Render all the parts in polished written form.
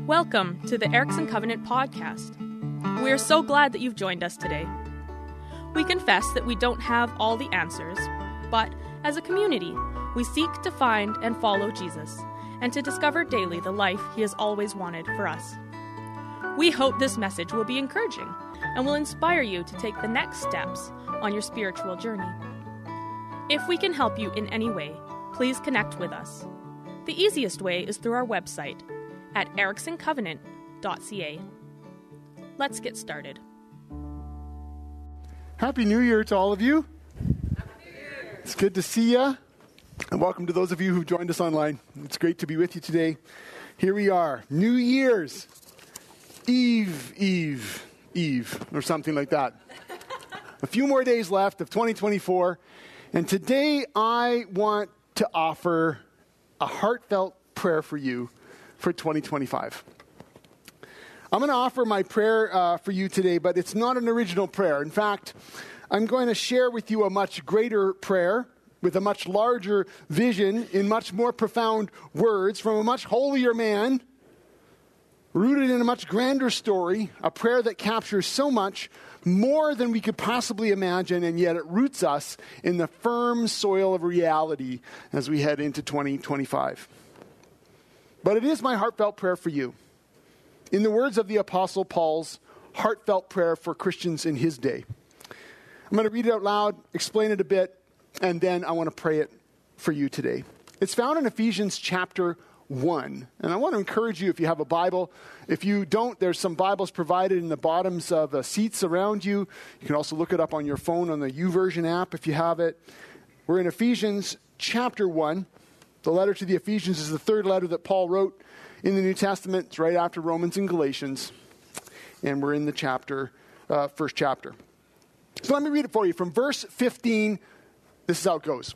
Welcome to the Erickson Covenant podcast. We are so glad that you've joined us today. We confess that we don't have all the answers, but as a community, we seek to find and follow Jesus and to discover daily the life he has always wanted for us. We hope this message will be encouraging and will inspire you to take the next steps on your spiritual journey. If we can help you in any way, please connect with us. The easiest way is through our website at ericksoncovenant.ca. Let's get started. Happy New Year to all of you. Happy New Year. It's good to see you. And welcome to those of you who've joined us online. It's great to be with you today. Here we are, New Year's Eve, or something like that. A few more days left of 2024. And today I want to offer a heartfelt prayer for you for 2025. I'm going to offer my prayer for you today, but it's not an original prayer. In fact, I'm going to share with you a much greater prayer with a much larger vision in much more profound words from a much holier man, rooted in a much grander story, a prayer that captures so much more than we could possibly imagine, and yet it roots us in the firm soil of reality as we head into 2025. But it is my heartfelt prayer for you. In the words of the Apostle Paul's heartfelt prayer for Christians in his day. I'm going to read it out loud, explain it a bit, and then I want to pray it for you today. It's found in Ephesians chapter 1. And I want to encourage you, if you have a Bible, if you don't, there's some Bibles provided in the bottoms of the seats around you. You can also look it up on your phone on the YouVersion app if you have it. We're in Ephesians chapter 1. The letter to the Ephesians is the third letter that Paul wrote in the New Testament. It's right after Romans and Galatians. And we're in the first chapter. So let me read it for you. From verse 15, this is how it goes.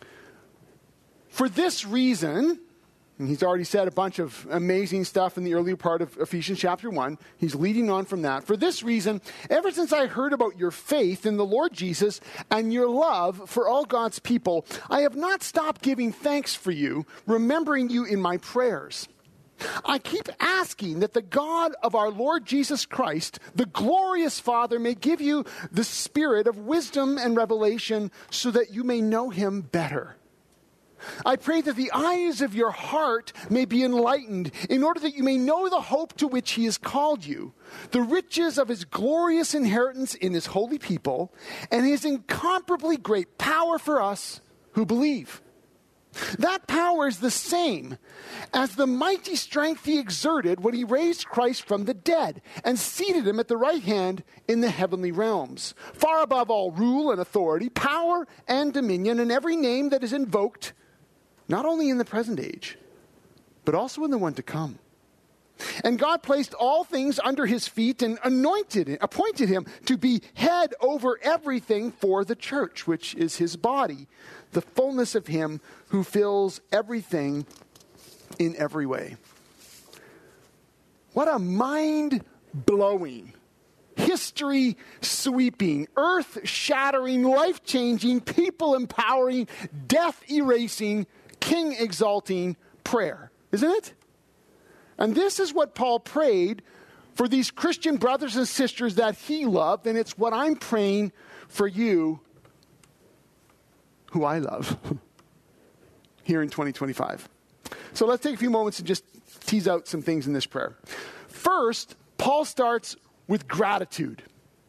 For this reason, and he's already said a bunch of amazing stuff in the earlier part of Ephesians chapter 1. He's leading on from that. For this reason, ever since I heard about your faith in the Lord Jesus and your love for all God's people, I have not stopped giving thanks for you, remembering you in my prayers. I keep asking that the God of our Lord Jesus Christ, the glorious Father, may give you the spirit of wisdom and revelation so that you may know him better. I pray that the eyes of your heart may be enlightened in order that you may know the hope to which he has called you, the riches of his glorious inheritance in his holy people, and his incomparably great power for us who believe. That power is the same as the mighty strength he exerted when he raised Christ from the dead and seated him at the right hand in the heavenly realms, far above all rule and authority, power and dominion, and every name that is invoked, not only in the present age, but also in the one to come. And God placed all things under his feet and appointed him to be head over everything for the church, which is his body, the fullness of him who fills everything in every way. What a mind-blowing, history-sweeping, earth-shattering, life-changing, people-empowering, death-erasing, king-exalting prayer, isn't it? And this is what Paul prayed for these Christian brothers and sisters that he loved, and it's what I'm praying for you, who I love, here in 2025. So let's take a few moments and just tease out some things in this prayer. First, Paul starts with gratitude.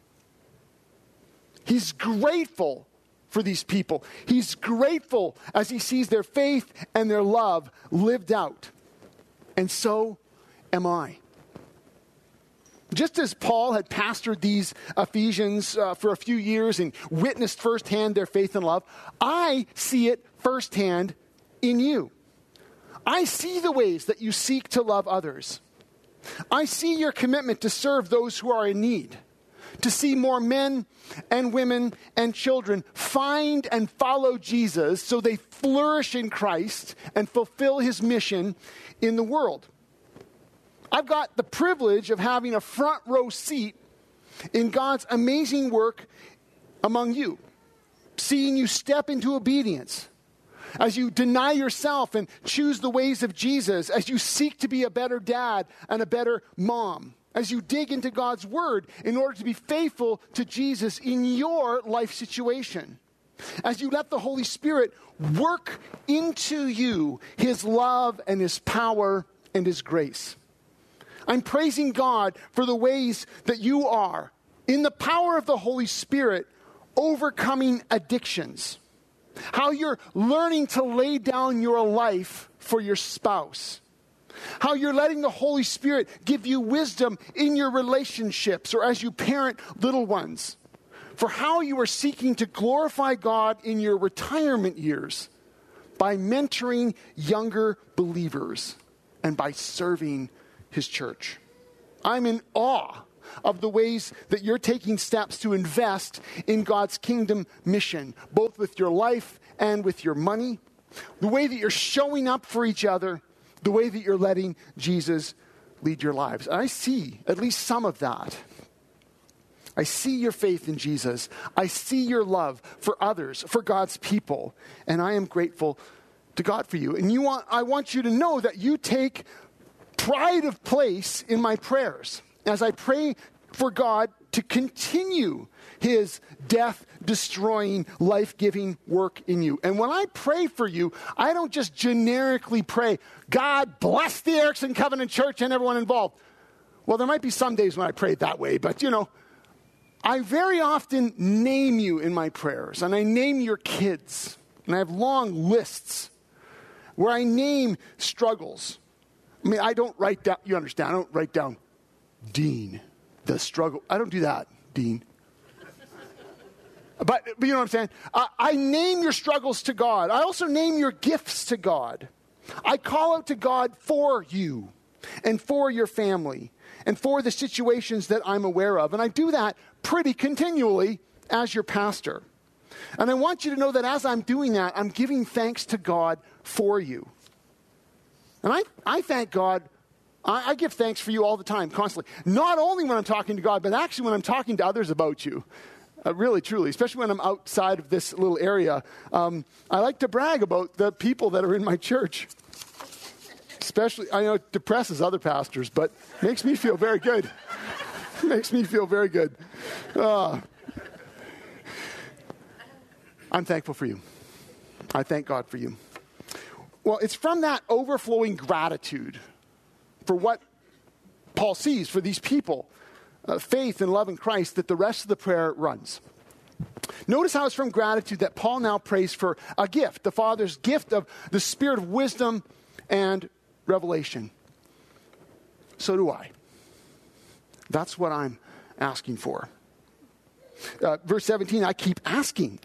He's grateful for these people. He's grateful as he sees their faith and their love lived out. And so am I. Just as Paul had pastored these Ephesians for a few years and witnessed firsthand their faith and love, I see it firsthand in you. I see the ways that you seek to love others. I see your commitment to serve those who are in need, to see more men and women and children find and follow Jesus so they flourish in Christ and fulfill his mission in the world. I've got the privilege of having a front row seat in God's amazing work among you, seeing you step into obedience, as you deny yourself and choose the ways of Jesus, as you seek to be a better dad and a better mom, as you dig into God's word in order to be faithful to Jesus in your life situation, as you let the Holy Spirit work into you his love and his power and his grace. I'm praising God for the ways that you are, in the power of the Holy Spirit, overcoming addictions. How you're learning to lay down your life for your spouse. How you're letting the Holy Spirit give you wisdom in your relationships or as you parent little ones. For how you are seeking to glorify God in your retirement years by mentoring younger believers and by serving his church. I'm in awe of the ways that you're taking steps to invest in God's kingdom mission, both with your life and with your money, the way that you're showing up for each other, the way that you're letting Jesus lead your lives. And I see at least some of that. I see your faith in Jesus. I see your love for others, for God's people. And I am grateful to God for you. And I want you to know that you take pride of place in my prayers as I pray for God to continue his death-destroying, life-giving work in you. And when I pray for you, I don't just generically pray, God bless the Erickson Covenant Church and everyone involved. Well, there might be some days when I pray that way, but I very often name you in my prayers, and I name your kids, and I have long lists where I name struggles. I mean, I don't write down, you understand, I don't write down Dean, the struggle. I don't do that, Dean. But you know what I'm saying? I name your struggles to God. I also name your gifts to God. I call out to God for you and for your family and for the situations that I'm aware of. And I do that pretty continually as your pastor. And I want you to know that as I'm doing that, I'm giving thanks to God for you. And I thank God. I give thanks for you all the time, constantly. Not only when I'm talking to God, but actually when I'm talking to others about you. Really, truly, especially when I'm outside of this little area. I like to brag about the people that are in my church. Especially, I know it depresses other pastors, but makes me feel very good. Makes me feel very good. I'm thankful for you. I thank God for you. Well, it's from that overflowing gratitude for what Paul sees for these people, faith and love in Christ, that the rest of the prayer runs. Notice how it's from gratitude that Paul now prays for a gift, the Father's gift of the Spirit of wisdom and revelation. So do I. That's what I'm asking for. Verse 17, I keep asking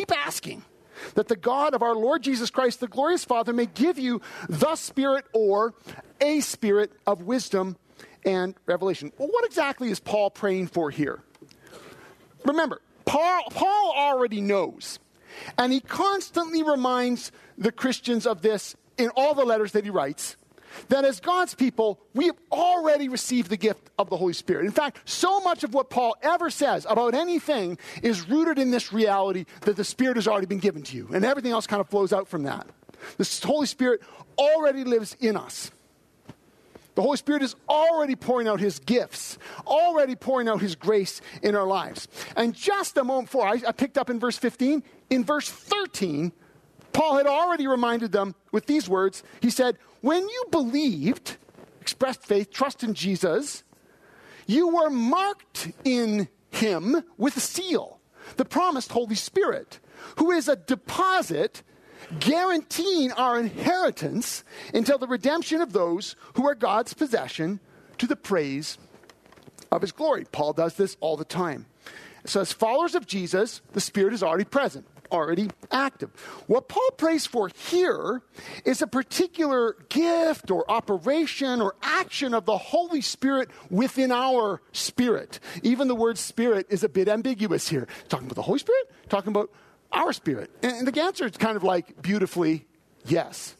that the God of our Lord Jesus Christ, the glorious Father, may give you the Spirit or a spirit of wisdom and revelation. Well, what exactly is Paul praying for here? Remember, Paul already knows, and he constantly reminds the Christians of this in all the letters that he writes, that as God's people, we have already received the gift of the Holy Spirit. In fact, so much of what Paul ever says about anything is rooted in this reality that the Spirit has already been given to you, and everything else kind of flows out from that. The Holy Spirit already lives in us. The Holy Spirit is already pouring out his gifts, already pouring out his grace in our lives. And just a moment before, I picked up in verse 15, in verse 13, Paul had already reminded them with these words. He said, when you believed, expressed faith, trust in Jesus, you were marked in him with a seal, the promised Holy Spirit, who is a deposit guaranteeing our inheritance until the redemption of those who are God's possession to the praise of his glory. Paul does this all the time. So as followers of Jesus, the Spirit is already present, already active. What Paul prays for here is a particular gift or operation or action of the Holy Spirit within our spirit. Even the word spirit is a bit ambiguous here. Talking about the Holy Spirit? Talking about our spirit. And the answer is kind of like beautifully, yes.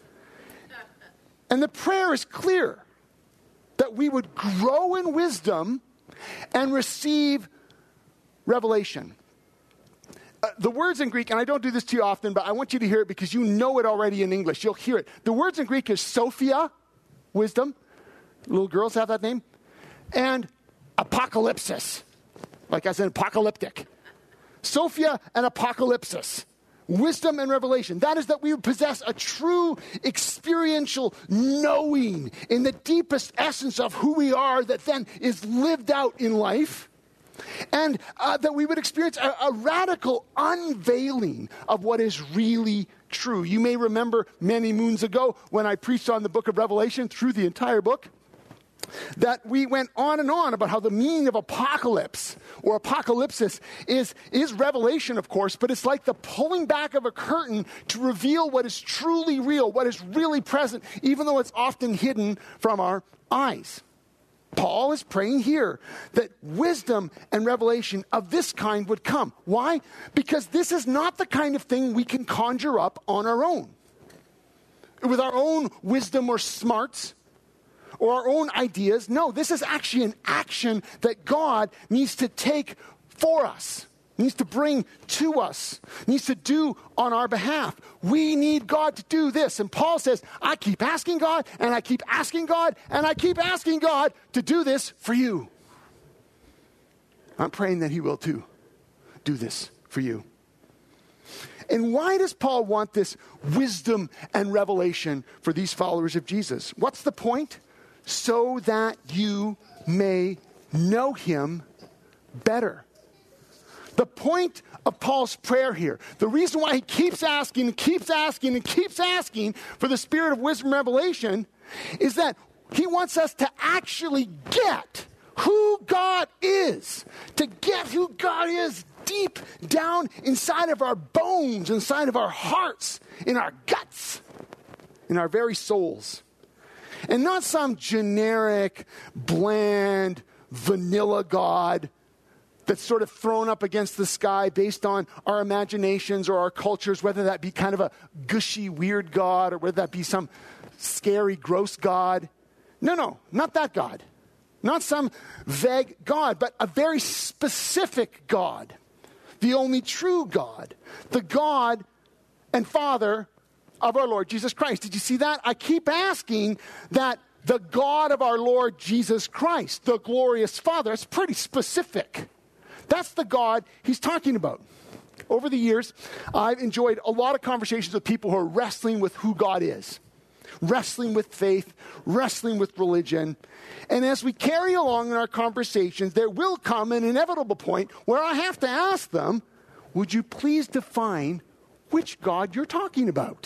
And the prayer is clear, that we would grow in wisdom and receive revelation. the words in Greek, and I don't do this too often, but I want you to hear it because you know it already in English. You'll hear it. The words in Greek is Sophia, wisdom. Little girls have that name. And apocalypsis, like as in apocalyptic. Sophia and apocalypsis. Wisdom and revelation. That is that we possess a true experiential knowing in the deepest essence of who we are that then is lived out in life. And that we would experience a radical unveiling of what is really true. You may remember many moons ago when I preached on the book of Revelation through the entire book, that we went on and on about how the meaning of apocalypse or apocalypsis is revelation, of course, but it's like the pulling back of a curtain to reveal what is truly real, what is really present, even though it's often hidden from our eyes. Paul is praying here that wisdom and revelation of this kind would come. Why? Because this is not the kind of thing we can conjure up on our own. With our own wisdom or smarts or our own ideas. No, this is actually an action that God needs to take for us, needs to bring to us, needs to do on our behalf. We need God to do this. And Paul says, I keep asking God, and I keep asking God, and I keep asking God to do this for you. I'm praying that he will too do this for you. And why does Paul want this wisdom and revelation for these followers of Jesus? What's the point? So that you may know him better. The point of Paul's prayer here, the reason why he keeps asking and keeps asking and keeps asking for the spirit of wisdom and revelation is that he wants us to actually get who God is, to get who God is deep down inside of our bones, inside of our hearts, in our guts, in our very souls. And not some generic, bland, vanilla God that's sort of thrown up against the sky based on our imaginations or our cultures, whether that be kind of a gushy, weird God or whether that be some scary, gross God. No, not that God. Not some vague God, but a very specific God. The only true God. The God and Father of our Lord Jesus Christ. Did you see that? I keep asking that the God of our Lord Jesus Christ, the glorious Father, it's pretty specific. That's the God he's talking about. Over the years, I've enjoyed a lot of conversations with people who are wrestling with who God is. Wrestling with faith, wrestling with religion. And as we carry along in our conversations, there will come an inevitable point where I have to ask them, would you please define which God you're talking about?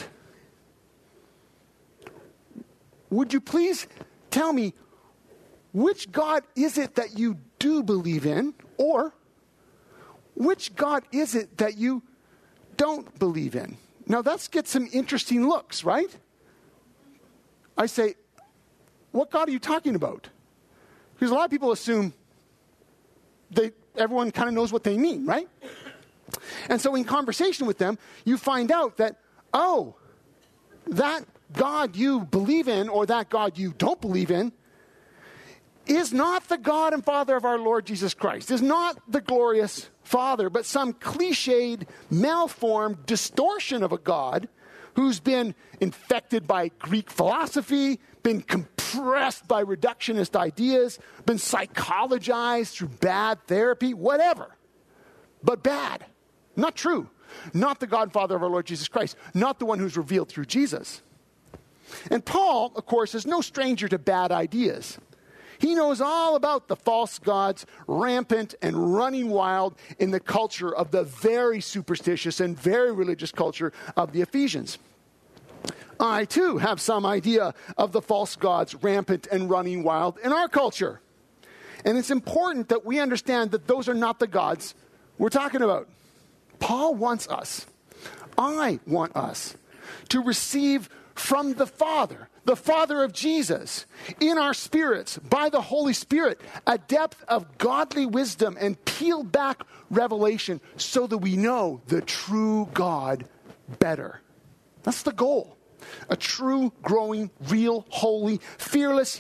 Would you please tell me which God is it that you do believe in, or which God is it that you don't believe in? Now, let's get some interesting looks, right? I say, what God are you talking about? Because a lot of people assume everyone kind of knows what they mean, right? And so in conversation with them, you find out that, that God you believe in or that God you don't believe in is not the God and Father of our Lord Jesus Christ, is not the glorious Father, but some cliched, malformed distortion of a God who's been infected by Greek philosophy, been compressed by reductionist ideas, been psychologized through bad therapy, whatever. But bad. Not true. Not the God and Father of our Lord Jesus Christ. Not the one who's revealed through Jesus. And Paul, of course, is no stranger to bad ideas. He knows all about the false gods rampant and running wild in the culture of the very superstitious and very religious culture of the Ephesians. I, too, have some idea of the false gods rampant and running wild in our culture. And it's important that we understand that those are not the gods we're talking about. Paul wants us, I want us, to receive from the Father of Jesus, in our spirits, by the Holy Spirit, a depth of godly wisdom and peeled back revelation so that we know the true God better. That's the goal. A true, growing, real, holy, fearless, yet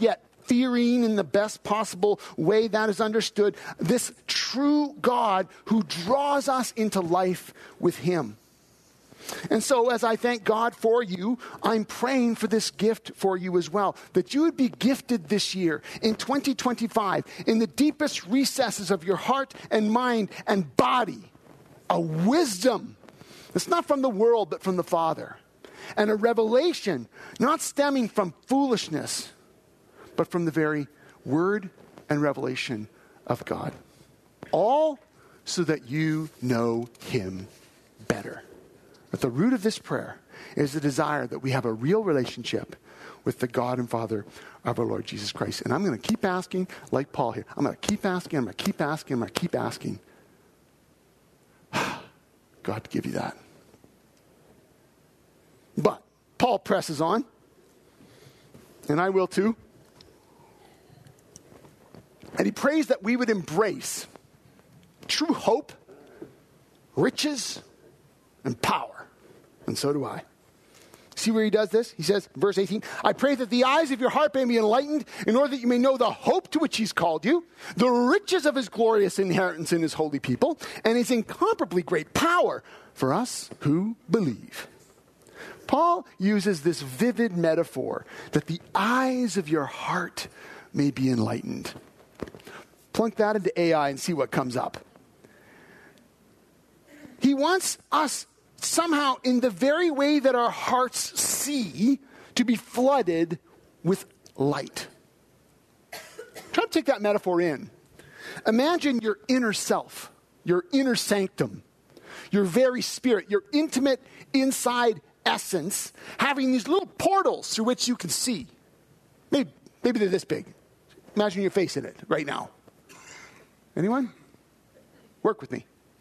God-fearing in the best possible way that is understood, this true God who draws us into life with him. And so as I thank God for you, I'm praying for this gift for you as well, that you would be gifted this year in 2025 in the deepest recesses of your heart and mind and body, a wisdom that's not from the world but from the Father, and a revelation not stemming from foolishness but from the very word and revelation of God. All so that you know him better. At the root of this prayer is the desire that we have a real relationship with the God and Father of our Lord Jesus Christ. And I'm going to keep asking, like Paul here. I'm going to keep asking, I'm going to keep asking, I'm going to keep asking. God to give you that. But Paul presses on, and I will too. And he prays that we would embrace true hope, riches, and power. And so do I. See where he does this? He says, verse 18, I pray that the eyes of your heart may be enlightened in order that you may know the hope to which he's called you, the riches of his glorious inheritance in his holy people, and his incomparably great power for us who believe. Paul uses this vivid metaphor that the eyes of your heart may be enlightened. Plunk that into AI and see what comes up. He wants us somehow, in the very way that our hearts see, to be flooded with light. Try to take that metaphor in. Imagine your inner self, your inner sanctum, your very spirit, your intimate inside essence, having these little portals through which you can see. Maybe they're this big. Imagine your face in it right now. Anyone? Work with me.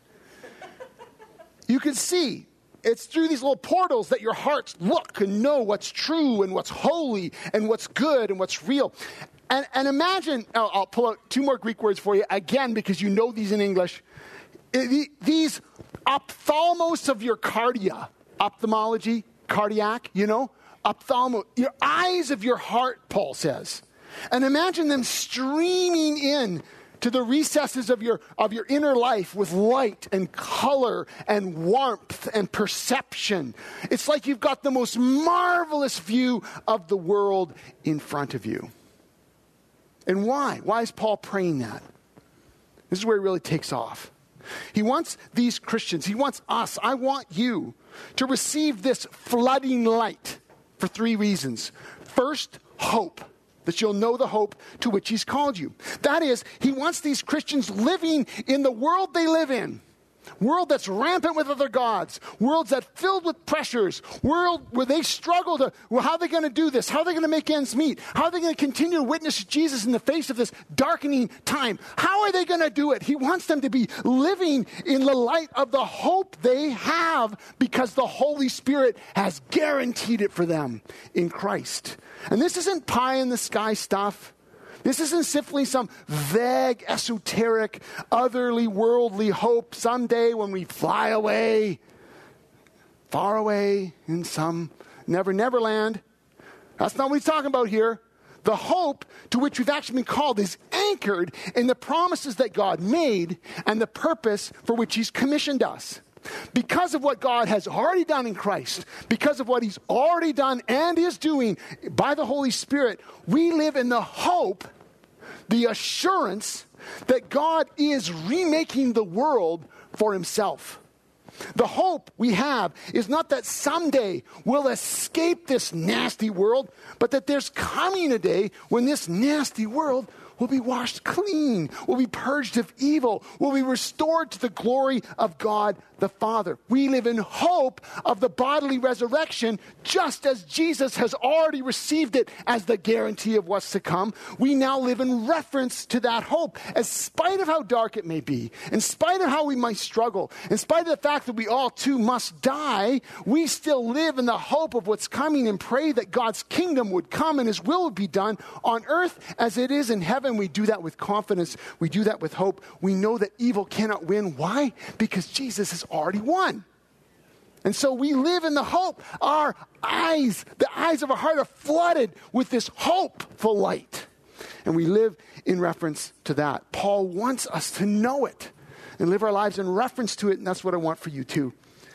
You can see. It's through these little portals that your hearts look and know what's true and what's holy and what's good and what's real. And imagine, I'll pull out two more Greek words for you again because you know these in English. These ophthalmos of your cardia, ophthalmology, cardiac, ophthalmo, your eyes of your heart, Paul says. And imagine them streaming in to the recesses of your inner life with light and color and warmth and perception. It's like you've got the most marvelous view of the world in front of you. And why? Why is Paul praying that? This is where he really takes off. He wants these Christians, he wants us, I want you to receive this flooding light for three reasons. First, hope. That you'll know the hope to which he's called you. That is, he wants these Christians living in the world they live in. World that's rampant with other gods. Worlds that filled with pressures. World where they struggle to, well, how are they going to do this? How are they going to make ends meet? How are they going to continue to witness Jesus in the face of this darkening time? How are they going to do it? He wants them to be living in the light of the hope they have because the Holy Spirit has guaranteed it for them in Christ. And this isn't pie in the sky stuff. This isn't simply some vague, esoteric, otherly, worldly hope someday when we fly away, far away in some never land. That's not what he's talking about here. The hope to which we've actually been called is anchored in the promises that God made and the purpose for which he's commissioned us. Because of what God has already done in Christ, because of what he's already done and is doing by the Holy Spirit, we live in the hope, the assurance that God is remaking the world for himself. The hope we have is not that someday we'll escape this nasty world, but that there's coming a day when this nasty world will be washed clean, will be purged of evil, will be restored to the glory of God the Father. We live in hope of the bodily resurrection, just as Jesus has already received it as the guarantee of what's to come. We now live in reference to that hope. In spite of how dark it may be, in spite of how we might struggle, in spite of the fact that we all too must die, we still live in the hope of what's coming and pray that God's kingdom would come and his will would be done on earth as it is in heaven. We do that with confidence. We do that with hope. We know that evil cannot win. Why? Because Jesus has already won. And so we live in the hope. Our eyes, the eyes of our heart are flooded with this hopeful light. and we live in reference to that. Paul wants us to know it and live our lives in reference to it, and that's what I want for you too.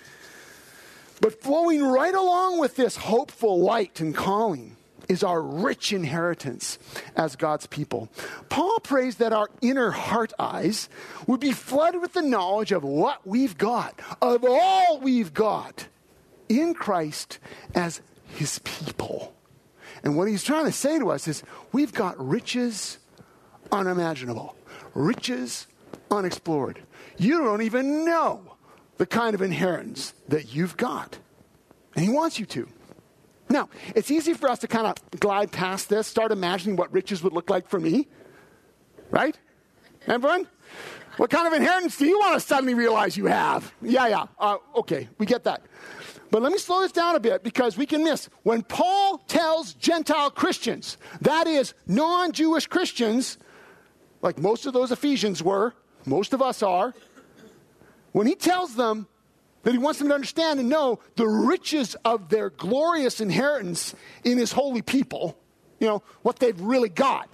But flowing right along with this hopeful light and calling is our rich inheritance as God's people. Paul prays that our inner heart eyes would be flooded with the knowledge of what we've got, of all we've got in Christ as his people. And what he's trying to say to us is we've got riches unimaginable, riches unexplored. You don't even know the kind of inheritance that you've got. And he wants you to. Now, it's easy for us to kind of glide past this, start imagining what riches would look like for me. Right? Everyone? What kind of inheritance do you want to suddenly realize you have? Yeah. Okay, we get that. But let me slow this down a bit because we can miss. When Paul tells Gentile Christians, that is, non-Jewish Christians, like most of those Ephesians were, most of us are, when he tells them that he wants them to understand and know the riches of their glorious inheritance in his holy people, what they've really got,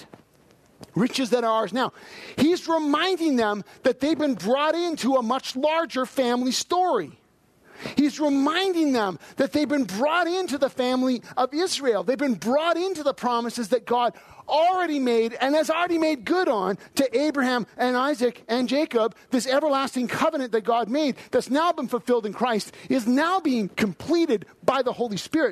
riches that are ours now. He's reminding them that they've been brought into a much larger family story. He's reminding them that they've been brought into the family of Israel. They've been brought into the promises that God already made and has already made good on to Abraham and Isaac and Jacob. This everlasting covenant that God made that's now been fulfilled in Christ is now being completed by the Holy Spirit.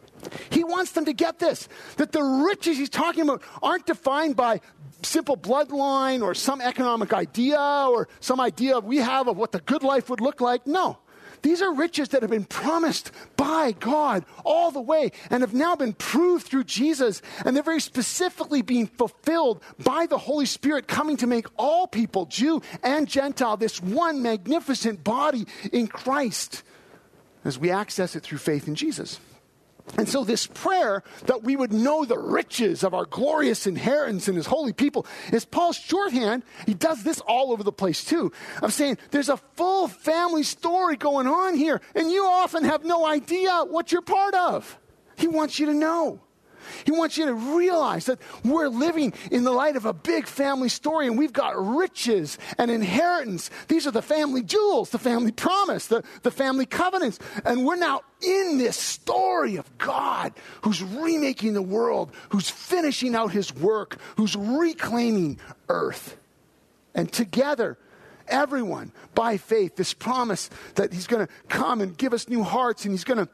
He wants them to get this, that the riches he's talking about aren't defined by simple bloodline or some economic idea or some idea we have of what the good life would look like. No. These are riches that have been promised by God all the way and have now been proved through Jesus. And they're very specifically being fulfilled by the Holy Spirit coming to make all people, Jew and Gentile, this one magnificent body in Christ as we access it through faith in Jesus. And so this prayer that we would know the riches of our glorious inheritance in his holy people is Paul's shorthand. He does this all over the place too, of saying there's a full family story going on here, and you often have no idea what you're part of. He wants you to know. He wants you to realize that we're living in the light of a big family story, and we've got riches and inheritance. These are the family jewels, the family promise, the family covenants. And we're now in this story of God who's remaking the world, who's finishing out his work, who's reclaiming earth. And together, everyone, by faith, this promise that he's going to come and give us new hearts, and he's going to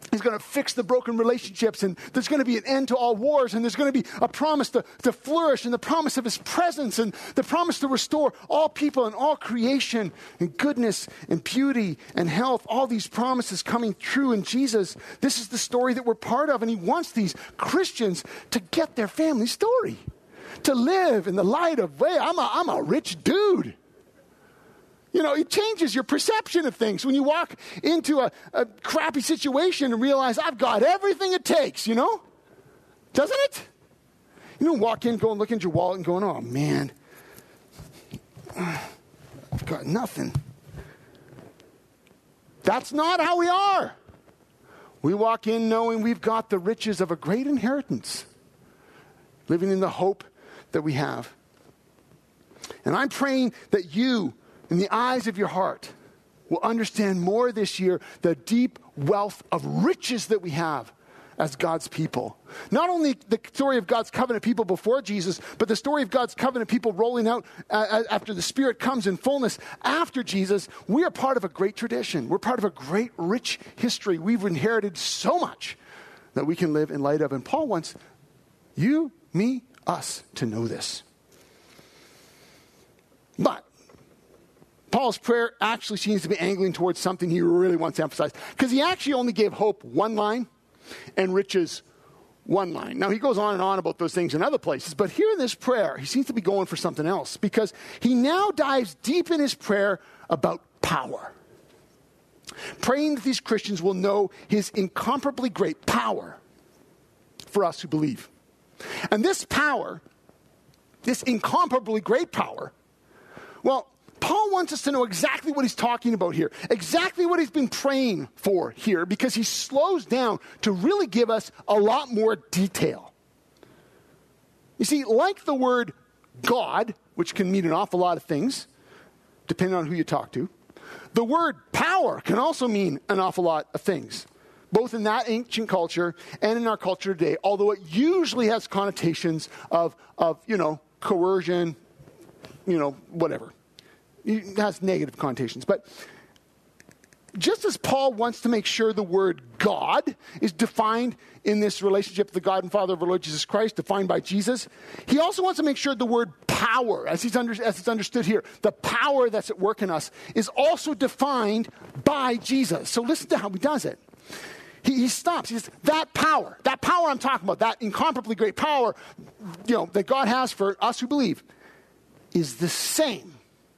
fix the broken relationships, and there's going to be an end to all wars, and there's going to be a promise to flourish, and the promise of his presence, and the promise to restore all people and all creation, and goodness and beauty and health, all these promises coming true in Jesus. This is the story that we're part of, and he wants these Christians to get their family story, to live in the light of, hey, I'm a rich dude. It changes your perception of things when you walk into a crappy situation and realize I've got everything it takes, doesn't it? Walk in, go and look into your wallet and going, oh man, I've got nothing. That's not how we are. We walk in knowing we've got the riches of a great inheritance, living in the hope that we have. And I'm praying that you, in the eyes of your heart, will understand more this year the deep wealth of riches that we have as God's people. Not only the story of God's covenant people before Jesus, but the story of God's covenant people rolling out after the Spirit comes in fullness after Jesus. We are part of a great tradition. We're part of a great, rich history. We've inherited so much that we can live in light of. And Paul wants you, me, us to know this. But Paul's prayer actually seems to be angling towards something he really wants to emphasize, because he actually only gave hope one line and riches one line. Now, he goes on and on about those things in other places, but here in this prayer, he seems to be going for something else, because he now dives deep in his prayer about power, praying that these Christians will know his incomparably great power for us who believe. And this power, this incomparably great power, well, Paul wants us to know exactly what he's talking about here, exactly what he's been praying for here, because he slows down to really give us a lot more detail. You see, like the word God, which can mean an awful lot of things, depending on who you talk to, the word power can also mean an awful lot of things, both in that ancient culture and in our culture today, although it usually has connotations of coercion, whatever. It has negative connotations. But just as Paul wants to make sure the word God is defined in this relationship with the God and Father of our Lord Jesus Christ, defined by Jesus, he also wants to make sure the word power, as it's understood here, the power that's at work in us, is also defined by Jesus. So listen to how he does it. He stops. He says, that power I'm talking about, that incomparably great power, that God has for us who believe, is the same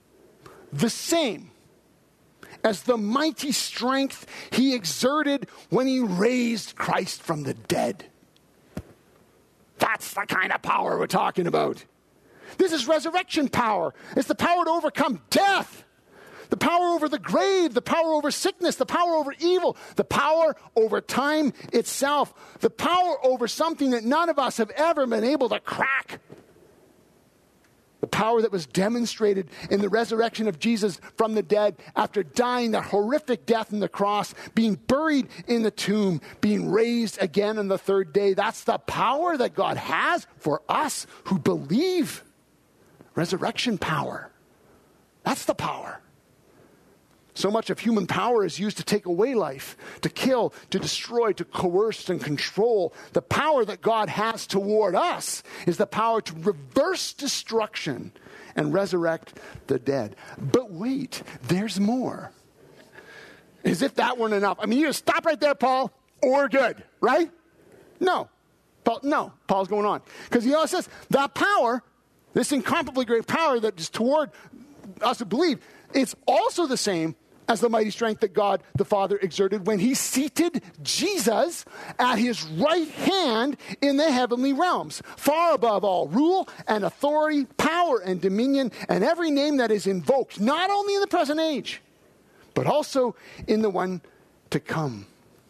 as the mighty strength he exerted when he raised Christ from the dead. That's the kind of power we're talking about. This is resurrection power. It's the power to overcome death, the power over the grave, the power over sickness, the power over evil, the power over time itself, the power over something that none of us have ever been able to crack. The power that was demonstrated in the resurrection of Jesus from the dead after dying the horrific death on the cross, being buried in the tomb, being raised again on the third day. That's the power that God has for us who believe. Resurrection power. That's the power. So much of human power is used to take away life, to kill, to destroy, to coerce and control. The power that God has toward us is the power to reverse destruction and resurrect the dead. But wait, there's more. As if that weren't enough. I mean, you just stop right there, Paul, or we're good, right? No. Paul's going on. Because he also says, that power, this incomparably great power that is toward us who believe, it's also the same as the mighty strength that God the Father exerted when he seated Jesus at his right hand in the heavenly realms, far above all rule and authority, power and dominion, and every name that is invoked, not only in the present age, but also in the one to come.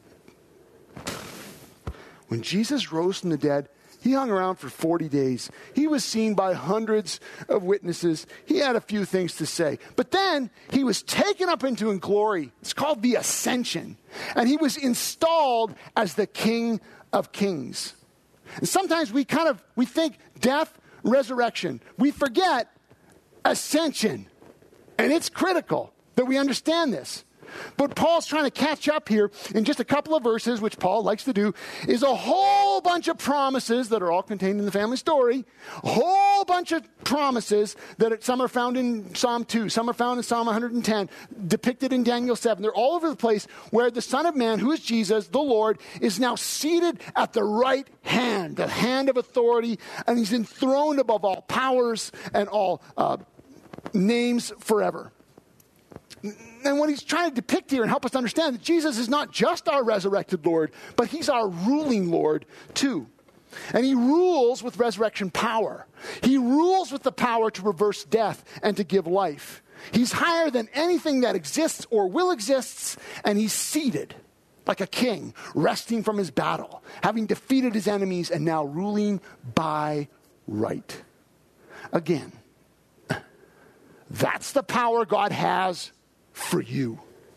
When Jesus rose from the dead, he hung around for 40 days. He was seen by hundreds of witnesses. He had a few things to say. But then he was taken up into glory. It's called the ascension. And he was installed as the King of Kings. And sometimes we think death, resurrection. We forget ascension. And it's critical that we understand this. But Paul's trying to catch up here in just a couple of verses, which Paul likes to do, is a whole bunch of promises that are all contained in the family story. A whole bunch of promises that some are found in Psalm 2, some are found in Psalm 110, depicted in Daniel 7. They're all over the place where the Son of Man, who is Jesus, the Lord, is now seated at the right hand, the hand of authority, and he's enthroned above all powers and all names forever. And what he's trying to depict here and help us understand that Jesus is not just our resurrected Lord, but he's our ruling Lord too. And he rules with resurrection power. He rules with the power to reverse death and to give life. He's higher than anything that exists or will exist, and he's seated like a king, resting from his battle, having defeated his enemies and now ruling by right. Again, that's the power God has for you.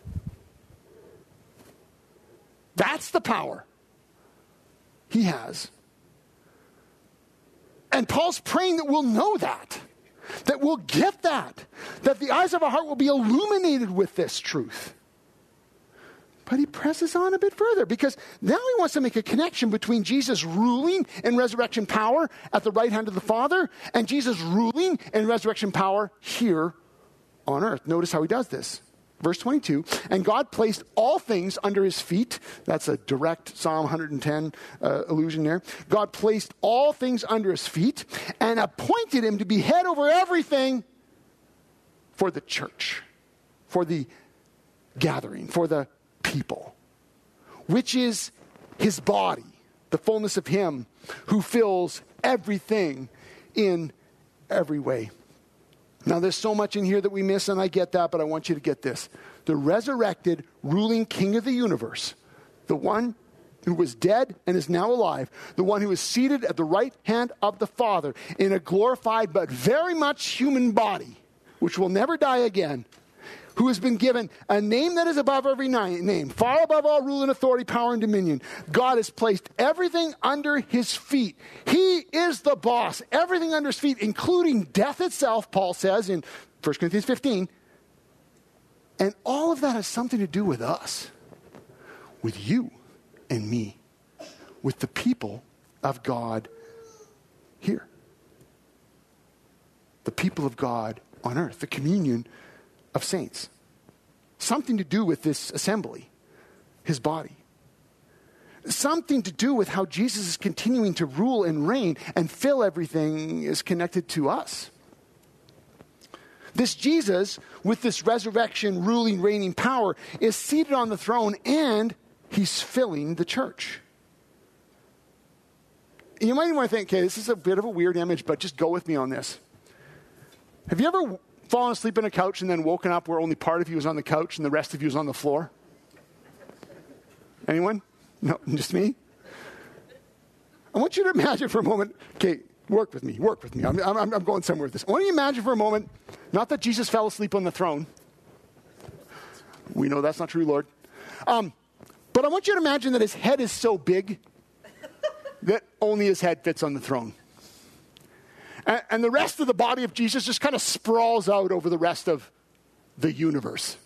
That's the power he has. And Paul's praying that we'll know that we'll get that the eyes of our heart will be illuminated with this truth. But he presses on a bit further because now he wants to make a connection between Jesus ruling in resurrection power at the right hand of the Father and Jesus ruling in resurrection power here on earth. Notice how he does this. Verse 22, and God placed all things under his feet. That's a direct Psalm 110 allusion there. God placed all things under his feet and appointed him to be head over everything for the church, for the gathering, for the people, which is his body, the fullness of him who fills everything in every way. Now, there's so much in here that we miss, and I get that, but I want you to get this. The resurrected, ruling king of the universe, the one who was dead and is now alive, the one who is seated at the right hand of the Father in a glorified but very much human body, which will never die again, who has been given a name that is above every name, far above all rule and authority, power and dominion. God has placed everything under his feet. He is the boss. Everything under his feet, including death itself, Paul says in 1 Corinthians 15. And all of that has something to do with us, with you and me, with the people of God here. The people of God on earth, the communion of saints. Something to do with this assembly, his body. Something to do with how Jesus is continuing to rule and reign and fill everything is connected to us. This Jesus, with this resurrection, ruling, reigning power, is seated on the throne and he's filling the church. You might even want to think, okay, this is a bit of a weird image, but just go with me on this. Have you ever fallen asleep on a couch and then woken up where only part of you was on the couch and the rest of you was on the floor? Anyone? No, just me? I want you to imagine for a moment, okay, work with me. I'm going somewhere with this. I want you to imagine for a moment, not that Jesus fell asleep on the throne. We know that's not true, Lord. But I want you to imagine that his head is so big that only his head fits on the throne. And the rest of the body of Jesus just kind of sprawls out over the rest of the universe.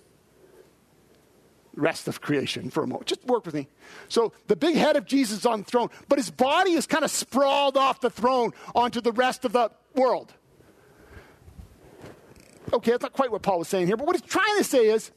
Rest of creation for a moment. Just work with me. So the big head of Jesus is on the throne, but his body is kind of sprawled off the throne onto the rest of the world. Okay, that's not quite what Paul was saying here, but what he's trying to say is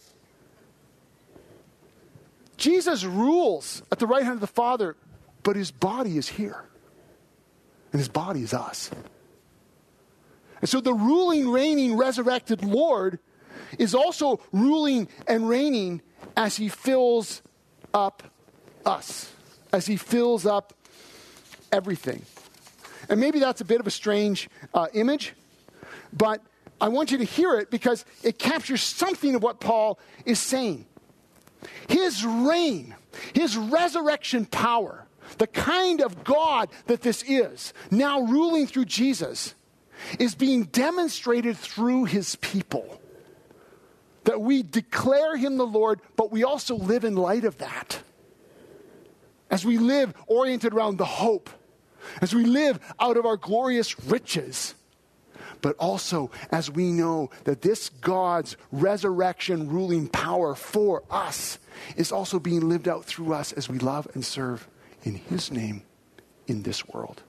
Jesus rules at the right hand of the Father, but his body is here. And his body is us. And so the ruling, reigning, resurrected Lord is also ruling and reigning as he fills up us, as he fills up everything. And maybe that's a bit of a strange image, but I want you to hear it because it captures something of what Paul is saying. His reign, his resurrection power, the kind of God that this is, now ruling through Jesus, is being demonstrated through his people. That we declare him the Lord, but we also live in light of that. As we live oriented around the hope, as we live out of our glorious riches, but also as we know that this God's resurrection ruling power for us is also being lived out through us as we love and serve in his name in this world.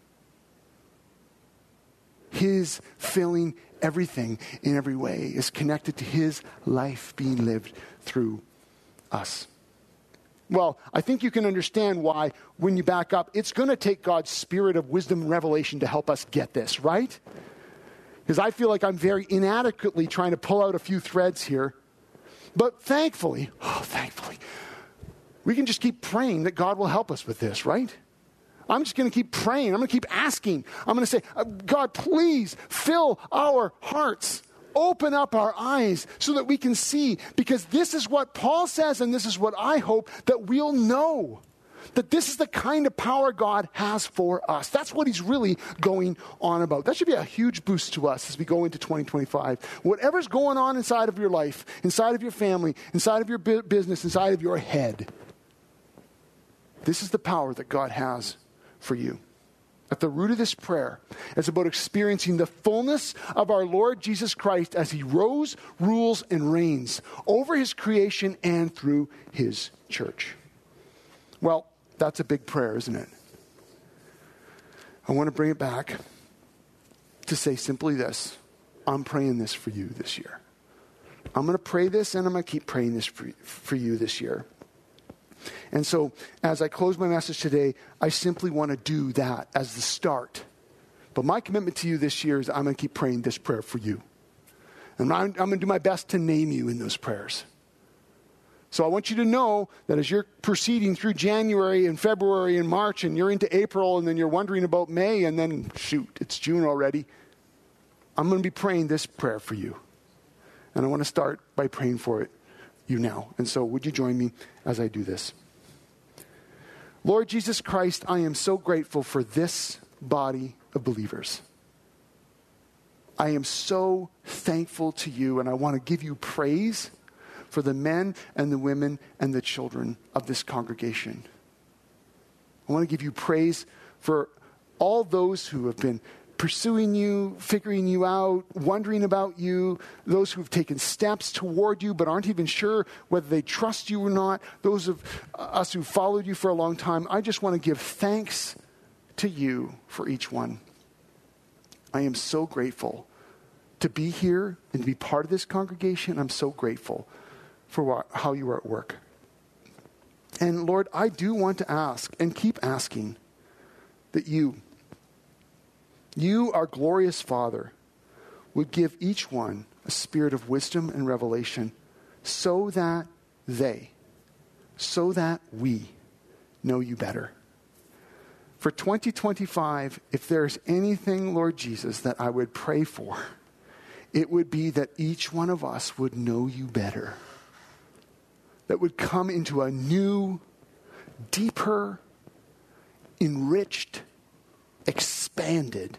His filling everything in every way is connected to his life being lived through us. Well, I think you can understand why, when you back up, it's going to take God's spirit of wisdom and revelation to help us get this, right? Because I feel like I'm very inadequately trying to pull out a few threads here. But thankfully, we can just keep praying that God will help us with this, right? I'm just going to keep praying. I'm going to keep asking. I'm going to say, God, please fill our hearts. Open up our eyes so that we can see. Because this is what Paul says, and this is what I hope that we'll know. That this is the kind of power God has for us. That's what he's really going on about. That should be a huge boost to us as we go into 2025. Whatever's going on inside of your life, inside of your family, inside of your business, inside of your head, this is the power that God has for you. At the root of this prayer is about experiencing the fullness of our Lord Jesus Christ as he rose, rules, and reigns over his creation and through his church. Well, that's a big prayer, isn't it? I want to bring it back to say simply this. I'm praying this for you this year. I'm going to pray this, and I'm going to keep praying this for you this year. And so, as I close my message today, I simply want to do that as the start. But my commitment to you this year is I'm going to keep praying this prayer for you. And I'm going to do my best to name you in those prayers. So I want you to know that as you're proceeding through January and February and March, and you're into April, and then you're wondering about May, and then, shoot, it's June already, I'm going to be praying this prayer for you. And I want to start by praying for you now. And so would you join me as I do this? Lord Jesus Christ, I am so grateful for this body of believers. I am so thankful to you, and I want to give you praise for the men and the women and the children of this congregation. I want to give you praise for all those who have been pursuing you, figuring you out, wondering about you, those who've taken steps toward you but aren't even sure whether they trust you or not, those of us who followed you for a long time. I just want to give thanks to you for each one. I am so grateful to be here and to be part of this congregation. I'm so grateful for how you are at work. And Lord, I do want to ask and keep asking that you, our glorious Father, would give each one a spirit of wisdom and revelation so that we know you better. For 2025, if there's anything, Lord Jesus, that I would pray for, it would be that each one of us would know you better. That would come into a new, deeper, enriched, expanded,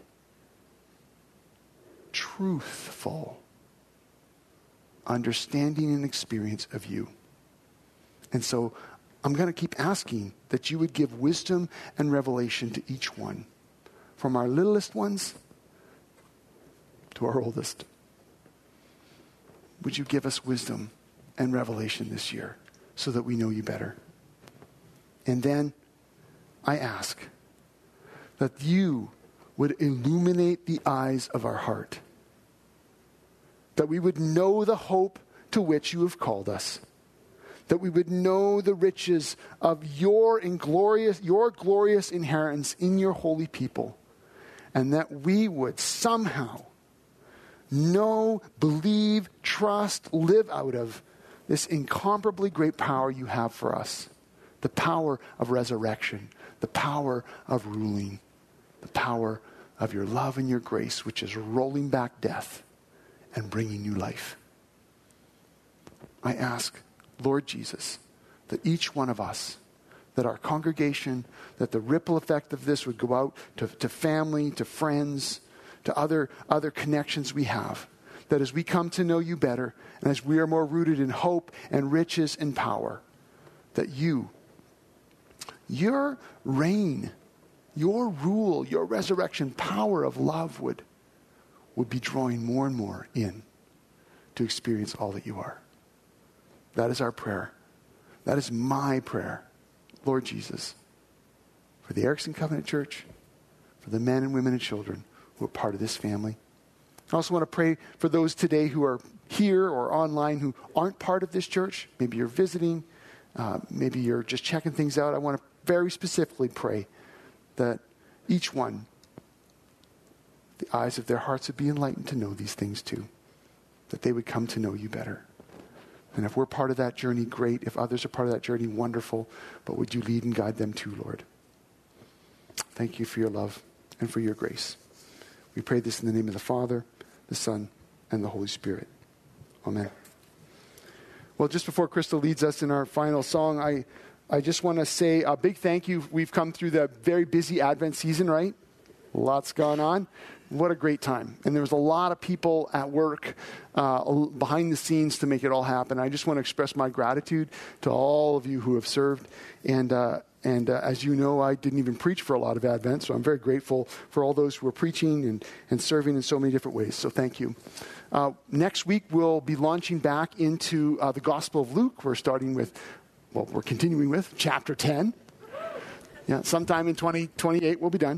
truthful understanding and experience of you. And so I'm going to keep asking that you would give wisdom and revelation to each one, from our littlest ones to our oldest. Would you give us wisdom and revelation this year so that we know you better? And then I ask that you would illuminate the eyes of our heart, that we would know the hope to which you have called us, that we would know the riches of your glorious inheritance in your holy people, and that we would somehow know, believe, trust, live out of this incomparably great power you have for us, the power of resurrection, the power of ruling, the power of your love and your grace, which is rolling back death and bringing new life. I ask, Lord Jesus, that each one of us, that our congregation, that the ripple effect of this would go out to family, to friends, to other connections we have, that as we come to know you better, and as we are more rooted in hope and riches and power, that your reign, your rule, your resurrection power of love would be drawing more and more in to experience all that you are. That is our prayer. That is my prayer, Lord Jesus, for the Erickson Covenant Church, for the men and women and children who are part of this family. I also want to pray for those today who are here or online who aren't part of this church. Maybe you're visiting. Maybe you're just checking things out. I want to very specifically pray that each one, the eyes of their hearts would be enlightened to know these things too, that they would come to know you better. And if we're part of that journey, great. If others are part of that journey, wonderful. But would you lead and guide them too, Lord? Thank you for your love and for your grace. We pray this in the name of the Father, the Son, and the Holy Spirit. Amen. Well, just before Crystal leads us in our final song, I just want to say a big thank you. We've come through the very busy Advent season, right? Lots gone on. What a great time. And there was a lot of people at work behind the scenes to make it all happen. I just want to express my gratitude to all of you who have served. And as you know, I didn't even preach for a lot of Advent, so I'm very grateful for all those who are preaching and serving in so many different ways. So thank you. Next week, we'll be launching back into the Gospel of Luke. We're continuing with chapter 10. Yeah, sometime in 2028, we'll be done.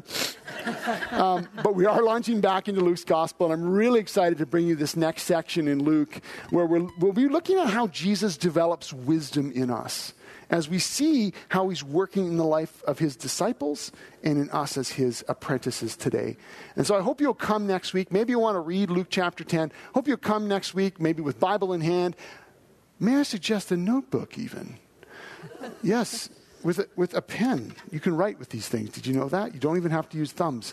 But we are launching back into Luke's Gospel, and I'm really excited to bring you this next section in Luke, where we'll be looking at how Jesus develops wisdom in us, as we see how he's working in the life of his disciples and in us as his apprentices today. And so I hope you'll come next week. Maybe you want to read Luke chapter 10. Hope you'll come next week, maybe with Bible in hand. May I suggest a notebook even? Yes. With a pen, you can write with these things. Did you know that? You don't even have to use thumbs.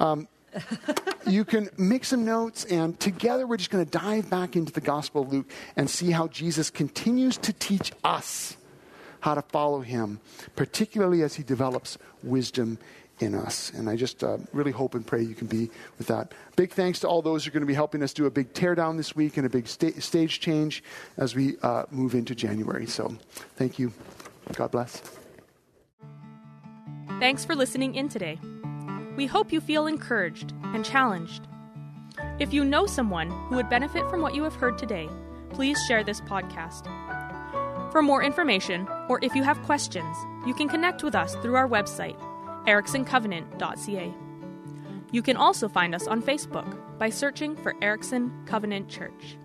You can make some notes, and together we're just going to dive back into the Gospel of Luke and see how Jesus continues to teach us how to follow him, particularly as he develops wisdom in us. And I just really hope and pray you can be with that. Big thanks to all those who are going to be helping us do a big teardown this week and a big stage change as we move into January. So thank you. God bless. Thanks for listening in today. We hope you feel encouraged and challenged. If you know someone who would benefit from what you have heard today, please share this podcast. For more information, or if you have questions, you can connect with us through our website, ericksoncovenant.ca. You can also find us on Facebook by searching for Erickson Covenant Church.